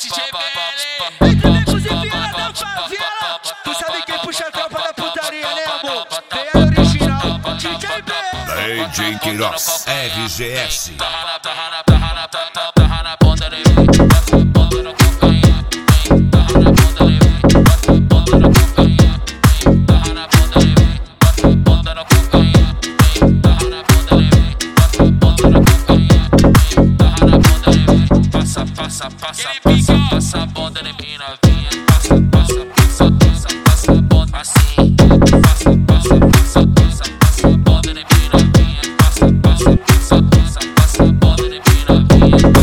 DJ PL. Entra na cozinha da favela. Tu sabe quem puxa a tropa da putaria, né, amor? Vem a original, DJ PL. DJ Queiroz, RGS. Tarra na ponta de mim, ponta na cocaína. Tarra na ponta de mim, ponta na cocaína. Tarra na ponta de mim, ponta na cocaína. Tarra na ponta de mim, ponta na cocaína. Tarra na ponta de mim, passa a ponta de mim novinha. Passa a ponta assim. Passa a ponta de mim novinha. Passa a ponta de mim novinha. Passa a ponta de mim novinha.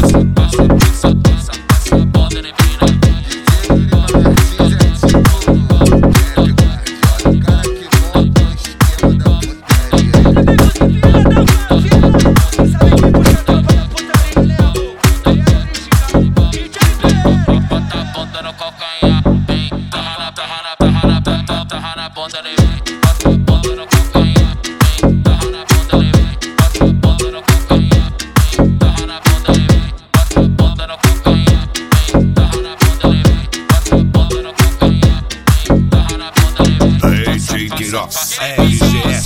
Bota a ponta no calcanhar, vem. Tarra na ponta de mim. Bota a ponta no calcanhar, vem. Tarra na ponta de mim. Bota a ponta no calcanhar, vem. Tarra na ponta de mim. Bota a ponta no calcanhar, vem. Tarra na ponta de mim. Bota a ponta no calcanhar, vem. Tarra na ponta de mim. DJ Queiroz, RGS.